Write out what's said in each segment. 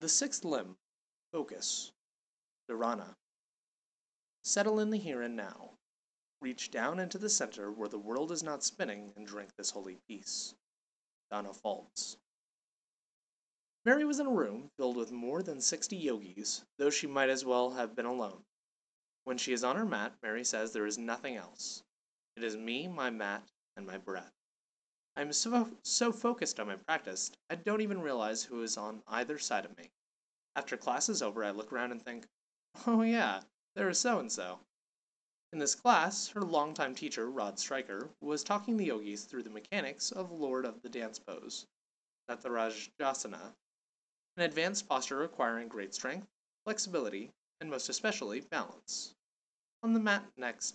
The sixth limb, focus, dharana. Settle in the here and now. Reach down into the center where the world is not spinning and drink this holy peace. Donna Faulds. Mary was in a room filled with more than 60 yogis, though she might as well have been alone. When she is on her mat, Mary says there is nothing else. It is me, my mat, and my breath. I am so focused on my practice, I don't even realize who is on either side of me. After class is over, I look around and think, oh yeah, there is so-and-so. In this class, her longtime teacher, Rod Stryker, was talking the yogis through the mechanics of Lord of the Dance pose, Natarajanasana, an advanced posture requiring great strength, flexibility, and most especially balance. On the mat next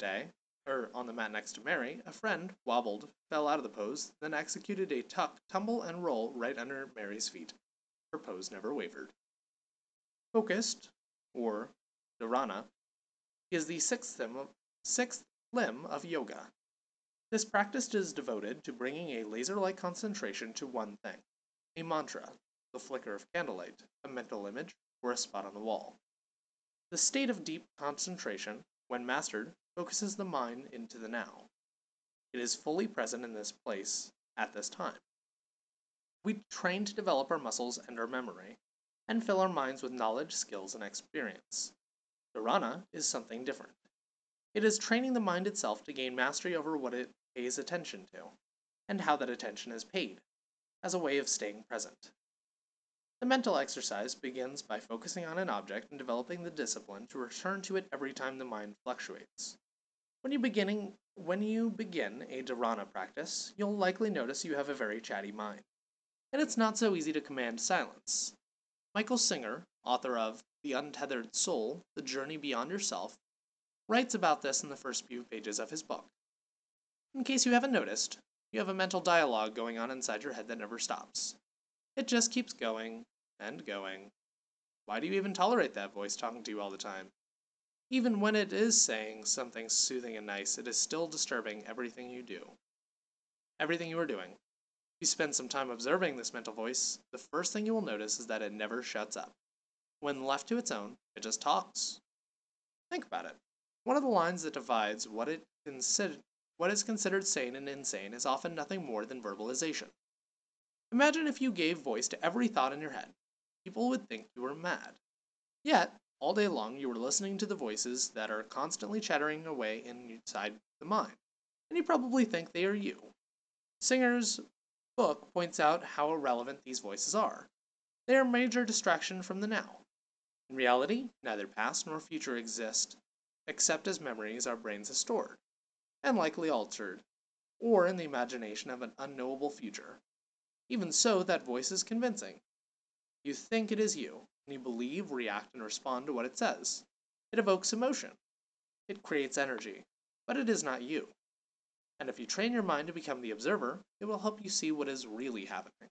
to Mary, a friend wobbled, fell out of the pose, then executed a tuck, tumble, and roll right under Mary's feet. Her pose never wavered. Focused, or dharana, is the sixth limb of yoga. This practice is devoted to bringing a laser-like concentration to one thing, a mantra, the flicker of candlelight, a mental image, or a spot on the wall. The state of deep concentration, when mastered, focuses the mind into the now. It is fully present in this place at this time. We train to develop our muscles and our memory, and fill our minds with knowledge, skills, and experience. Dharana is something different. It is training the mind itself to gain mastery over what it pays attention to, and how that attention is paid, as a way of staying present. The mental exercise begins by focusing on an object and developing the discipline to return to it every time the mind fluctuates. When you begin a dharana practice, you'll likely notice you have a very chatty mind, and it's not so easy to command silence. Michael Singer, author of The Untethered Soul, The Journey Beyond Yourself, writes about this in the first few pages of his book. In case you haven't noticed, you have a mental dialogue going on inside your head that never stops. It just keeps going and going. Why do you even tolerate that voice talking to you all the time? Even when it is saying something soothing and nice, it is still disturbing everything you are doing. If you spend some time observing this mental voice, the first thing you will notice is that it never shuts up. When left to its own, it just talks. Think about it. One of the lines that divides what is considered sane and insane is often nothing more than verbalization. Imagine if you gave voice to every thought in your head. People would think you were mad. Yet, all day long you were listening to the voices that are constantly chattering away inside the mind, and you probably think they are you. Singer's book points out how irrelevant these voices are. They are a major distraction from the now. In reality, neither past nor future exist, except as memories our brains have stored, and likely altered, or in the imagination of an unknowable future. Even so, that voice is convincing. You think it is you, and you believe, react, and respond to what it says. It evokes emotion. It creates energy, but it is not you. And if you train your mind to become the observer, it will help you see what is really happening.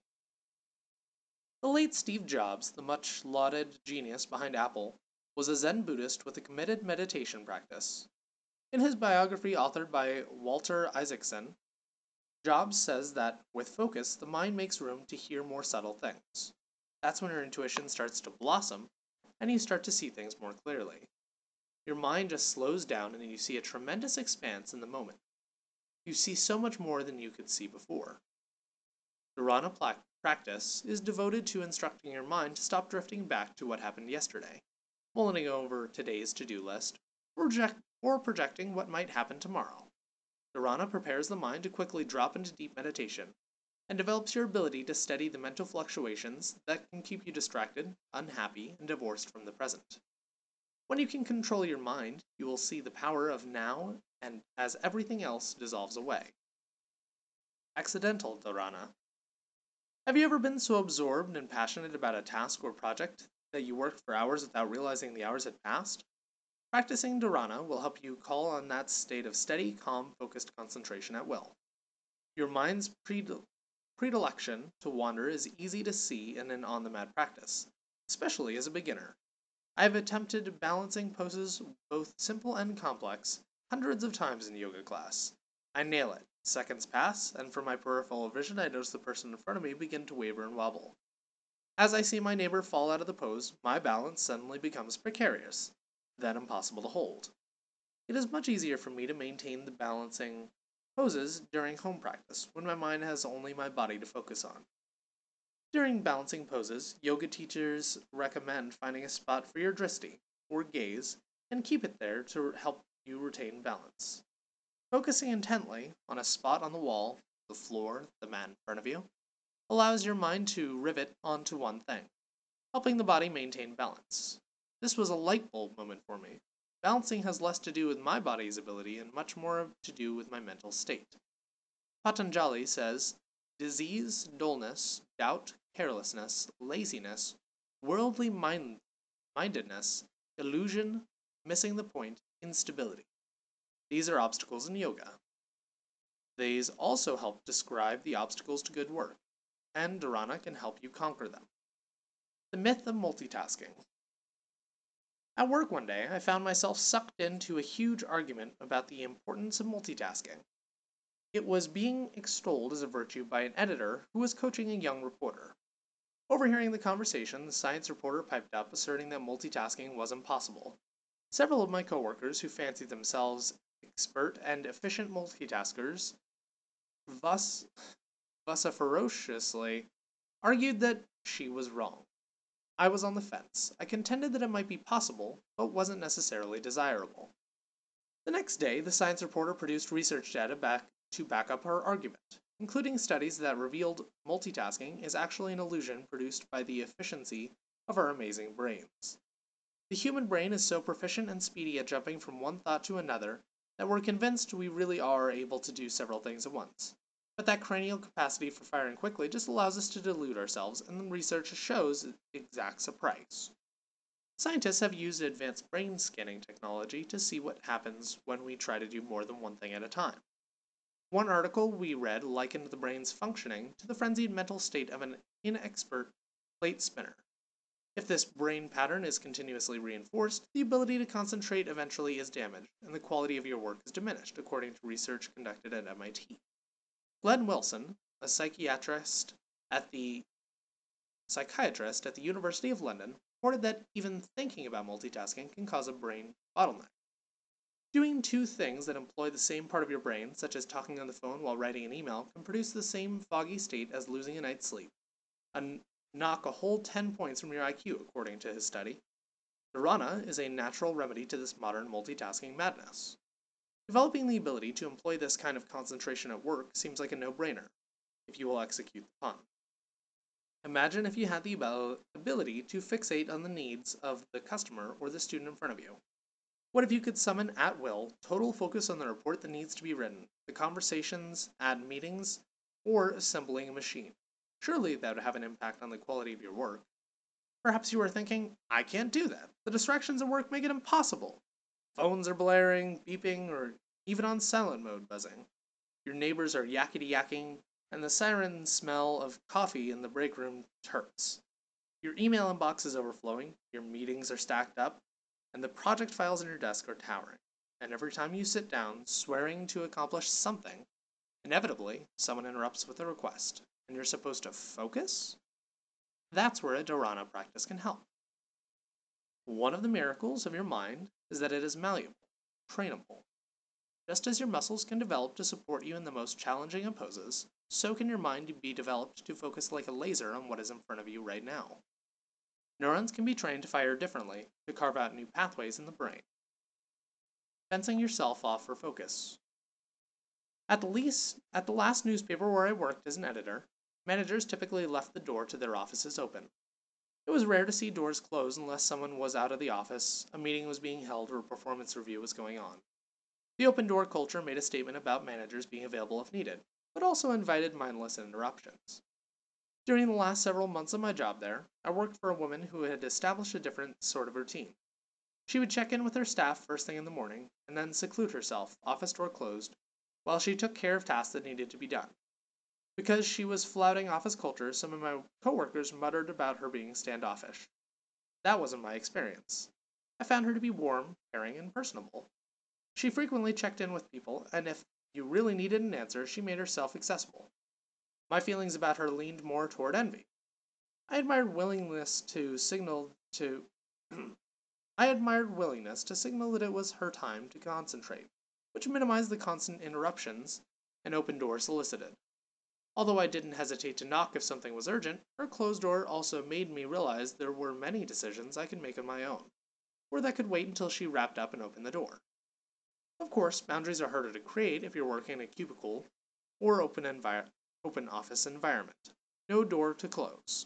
The late Steve Jobs, the much lauded genius behind Apple, was a Zen Buddhist with a committed meditation practice. In his biography authored by Walter Isaacson, Jobs says that, with focus, the mind makes room to hear more subtle things. That's when your intuition starts to blossom, and you start to see things more clearly. Your mind just slows down and you see a tremendous expanse in the moment. You see so much more than you could see before. Dharana practice is devoted to instructing your mind to stop drifting back to what happened yesterday, mulling over today's to-do list, or projecting what might happen tomorrow. Dharana prepares the mind to quickly drop into deep meditation, and develops your ability to steady the mental fluctuations that can keep you distracted, unhappy, and divorced from the present. When you can control your mind, you will see the power of now and as everything else dissolves away. Accidental dharana. Have you ever been so absorbed and passionate about a task or project that you worked for hours without realizing the hours had passed? Practicing dharana will help you call on that state of steady, calm, focused concentration at will. Your mind's predilection to wander is easy to see in an on-the-mat practice, especially as a beginner. I have attempted balancing poses, both simple and complex, hundreds of times in yoga class. I nail it. Seconds pass, and from my peripheral vision I notice the person in front of me begin to waver and wobble. As I see my neighbor fall out of the pose, my balance suddenly becomes precarious, then impossible to hold. It is much easier for me to maintain the balancing poses during home practice, when my mind has only my body to focus on. During balancing poses, yoga teachers recommend finding a spot for your drishti, or gaze, and keep it there to help you retain balance. Focusing intently on a spot on the wall, the floor, the mat in front of you, allows your mind to rivet onto one thing, helping the body maintain balance. This was a light bulb moment for me. Balancing has less to do with my body's ability and much more to do with my mental state. Patanjali says, disease, dullness, doubt, carelessness, laziness, mindedness, illusion, missing the point, instability. These are obstacles in yoga. These also help describe the obstacles to good work, and Dharana can help you conquer them. The myth of multitasking. At work one day, I found myself sucked into a huge argument about the importance of multitasking. It was being extolled as a virtue by an editor who was coaching a young reporter. Overhearing the conversation, the science reporter piped up, asserting that multitasking was impossible. Several of my coworkers, who fancied themselves expert and efficient multitaskers, vociferously argued that she was wrong. I was on the fence. I contended that it might be possible, but wasn't necessarily desirable. The next day, the science reporter produced research data to back up her argument, including studies that revealed multitasking is actually an illusion produced by the efficiency of our amazing brains. The human brain is so proficient and speedy at jumping from one thought to another that we're convinced we really are able to do several things at once. But that cranial capacity for firing quickly just allows us to delude ourselves, and the research shows it exacts a price. Scientists have used advanced brain scanning technology to see what happens when we try to do more than one thing at a time. One article we read likened the brain's functioning to the frenzied mental state of an inexpert plate spinner. If this brain pattern is continuously reinforced, the ability to concentrate eventually is damaged, and the quality of your work is diminished, according to research conducted at MIT. Glenn Wilson, a psychiatrist at the University of London, reported that even thinking about multitasking can cause a brain bottleneck. Doing two things that employ the same part of your brain, such as talking on the phone while writing an email, can produce the same foggy state as losing a night's sleep, and knock a whole 10 points from your IQ, according to his study. Dharana is a natural remedy to this modern multitasking madness. Developing the ability to employ this kind of concentration at work seems like a no-brainer, if you will execute the pun. Imagine if you had the ability to fixate on the needs of the customer or the student in front of you. What if you could summon at will total focus on the report that needs to be written, the conversations at meetings, or assembling a machine? Surely that would have an impact on the quality of your work. Perhaps you are thinking, I can't do that. The distractions at work make it impossible. Phones are blaring, beeping, or even on silent mode buzzing. Your neighbors are yakety-yakking, and the siren smell of coffee in the break room hurts. Your email inbox is overflowing, your meetings are stacked up, and the project files on your desk are towering. And every time you sit down, swearing to accomplish something, inevitably, someone interrupts with a request, and you're supposed to focus? That's where a Dharana practice can help. One of the miracles of your mind is that it is malleable, trainable. Just as your muscles can develop to support you in the most challenging of poses, so can your mind be developed to focus like a laser on what is in front of you right now. Neurons can be trained to fire differently, to carve out new pathways in the brain. Fencing yourself off for focus. At the last newspaper where I worked as an editor, managers typically left the door to their offices open. It was rare to see doors close unless someone was out of the office, a meeting was being held, or a performance review was going on. The open door culture made a statement about managers being available if needed, but also invited mindless interruptions. During the last several months of my job there, I worked for a woman who had established a different sort of routine. She would check in with her staff first thing in the morning, and then seclude herself, office door closed, while she took care of tasks that needed to be done. Because she was flouting office culture, some of my coworkers muttered about her being standoffish. That wasn't my experience. I found her to be warm, caring, and personable. She frequently checked in with people, and if you really needed an answer, she made herself accessible. My feelings about her leaned more toward envy. I admired willingness to signal to I admired willingness to signal that it was her time to concentrate, which minimized the constant interruptions an open door solicited. Although I didn't hesitate to knock if something was urgent, her closed door also made me realize there were many decisions I could make on my own, or that could wait until she wrapped up and opened the door. Of course, boundaries are harder to create if you're working in a cubicle or open office environment. No door to close.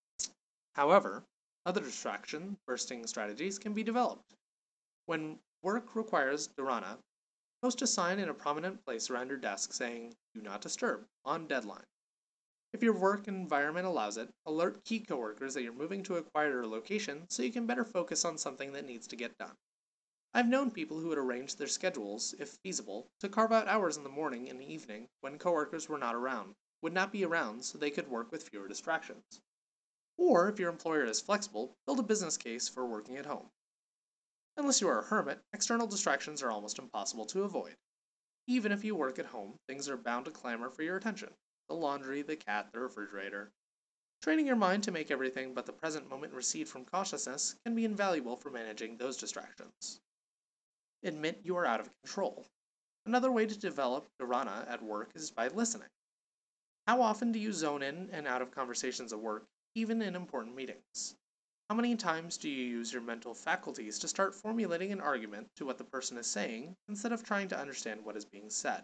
However, other distraction bursting strategies can be developed. When work requires dharana, post a sign in a prominent place around your desk saying, "Do not disturb," on deadline. If your work environment allows it, alert key coworkers that you're moving to a quieter location so you can better focus on something that needs to get done. I've known people who would arrange their schedules, if feasible, to carve out hours in the morning and evening when coworkers would not be around so they could work with fewer distractions. Or, if your employer is flexible, build a business case for working at home. Unless you are a hermit, external distractions are almost impossible to avoid. Even if you work at home, things are bound to clamor for your attention. The laundry, the cat, the refrigerator. Training your mind to make everything but the present moment recede from consciousness can be invaluable for managing those distractions. Admit you are out of control. Another way to develop dharana at work is by listening. How often do you zone in and out of conversations at work, even in important meetings? How many times do you use your mental faculties to start formulating an argument to what the person is saying instead of trying to understand what is being said?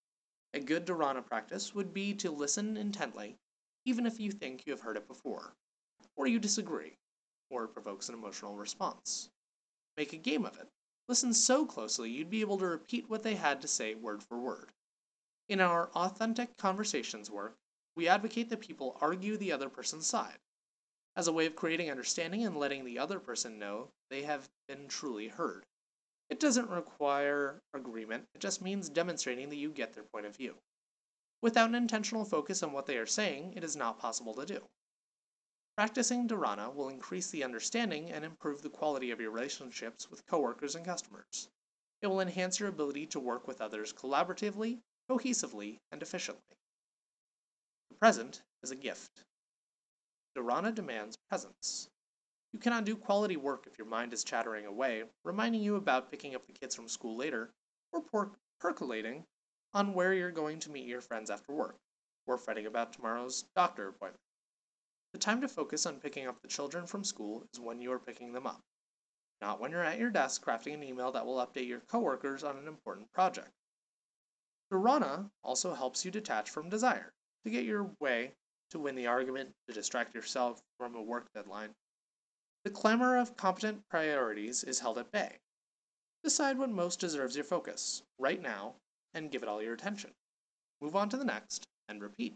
A good dharana practice would be to listen intently, even if you think you have heard it before, or you disagree, or it provokes an emotional response. Make a game of it. Listen so closely you'd be able to repeat what they had to say word for word. In our authentic conversations work, we advocate that people argue the other person's side, as a way of creating understanding and letting the other person know they have been truly heard. It doesn't require agreement, it just means demonstrating that you get their point of view. Without an intentional focus on what they are saying, it is not possible to do. Practicing dharana will increase the understanding and improve the quality of your relationships with coworkers and customers. It will enhance your ability to work with others collaboratively, cohesively, and efficiently. The present is a gift. Dharana demands presence. You cannot do quality work if your mind is chattering away, reminding you about picking up the kids from school later, or percolating on where you're going to meet your friends after work, or fretting about tomorrow's doctor appointment. The time to focus on picking up the children from school is when you are picking them up, not when you're at your desk crafting an email that will update your coworkers on an important project. Dharana also helps you detach from desire, to get your way, to win the argument, to distract yourself from a work deadline. The clamor of competent priorities is held at bay. Decide what most deserves your focus, right now, and give it all your attention. Move on to the next, and repeat.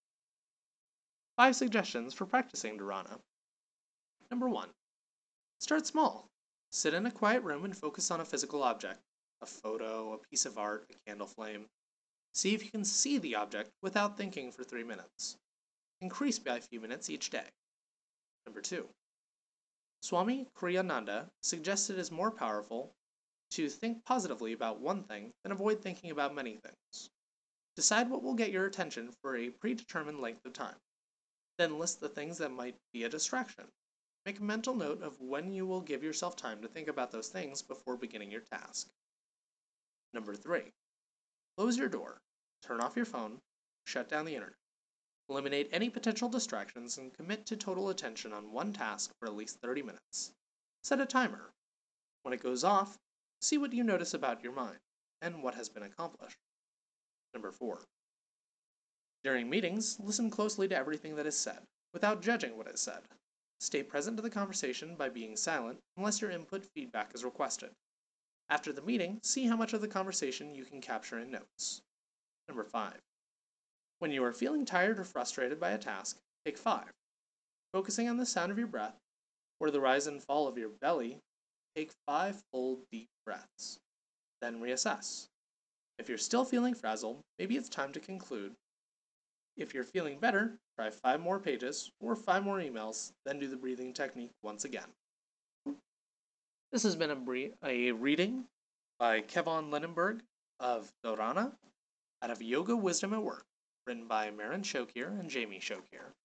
5 suggestions for practicing dharana. Number 1. Start small. Sit in a quiet room and focus on a physical object, a photo, a piece of art, a candle flame. See if you can see the object without thinking for 3 minutes. Increase by a few minutes each day. Number 2. Swami Kriyananda suggests it is more powerful to think positively about one thing than avoid thinking about many things. Decide what will get your attention for a predetermined length of time. Then list the things that might be a distraction. Make a mental note of when you will give yourself time to think about those things before beginning your task. Number 3. Close your door. Turn off your phone. Shut down the internet. Eliminate any potential distractions and commit to total attention on one task for at least 30 minutes. Set a timer. When it goes off, see what you notice about your mind and what has been accomplished. Number 4. During meetings, listen closely to everything that is said, without judging what is said. Stay present to the conversation by being silent unless your input feedback is requested. After the meeting, see how much of the conversation you can capture in notes. Number 5. When you are feeling tired or frustrated by a task, take 5. Focusing on the sound of your breath, or the rise and fall of your belly, take 5 full deep breaths. Then reassess. If you're still feeling frazzled, maybe it's time to conclude. If you're feeling better, try 5 more pages or 5 more emails, then do the breathing technique once again. This has been a reading by Kevon Lindenberg of Dharana out of Yoga Wisdom at Work, written by Maren Shokir and Jamie Shokir.